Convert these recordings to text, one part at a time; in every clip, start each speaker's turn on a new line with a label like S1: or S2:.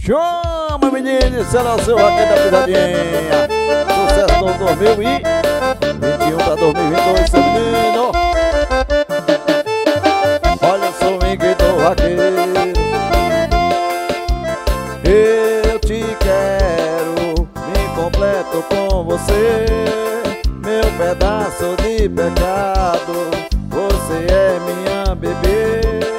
S1: Chama, menino, será o seu aqui da pisadinha. Sucesso no 2021 pra 2022, seu menino. Olha o swing do vaqueiro. Eu te quero, me completo com você. Meu pedaço de pecado, você é minha bebê.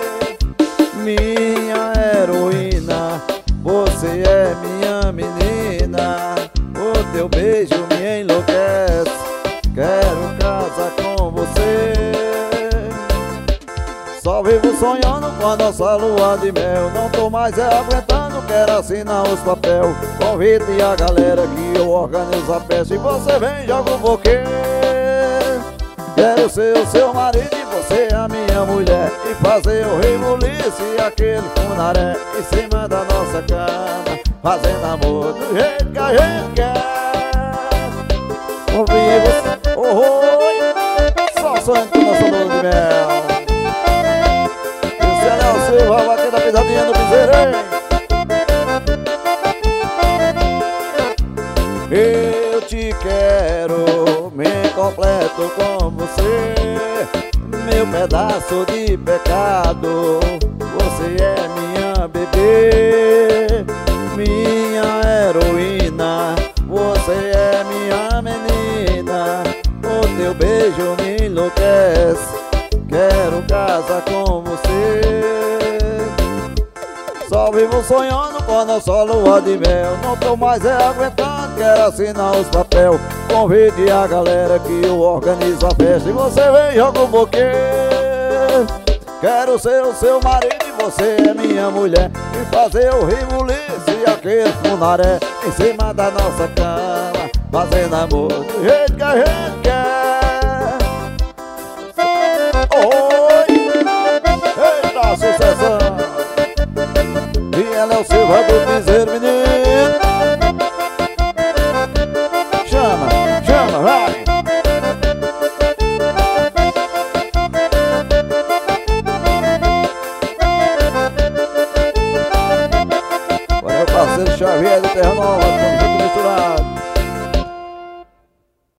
S1: Minha heroína, você é minha menina. O teu beijo me enlouquece, quero casar com você. Só vivo sonhando com a nossa lua de mel. Não tô mais aguentando, quero assinar os papel. Convide a galera que eu organizo a festa e você vem, joga o buquê. Quero ser o seu marido e você a minha mulher, e fazer o rebuliço e aquele funaré em cima da nossa cama, fazendo amor do jeito que a gente quer. Ouvir você, oi, só sonhando com nossa lua de mel. E o Celé Silva, aqui da pisadinha do piseiro. Eu te quero, me completo com você. Meu pedaço de pecado, você é minha bebê. Minha heroína, você é minha menina. O teu beijo me enlouquece, quero casar com você. Só vivo sonhando com a nossa lua de mel. Não tô mais aguentando, quero assinar os papel. Convide a galera que eu organizo a festa e você vem, joga o buquê. Quero ser o seu marido e você é minha mulher, e fazer o rebuliço e aquele funaré em cima da nossa cama, fazendo amor do jeito que a gente quer. Oi, eita, sucessão. E ela é o Silva do piseiro, menino. Chama, chama, vai. Olha o parceiro Xavier do Terra Nova.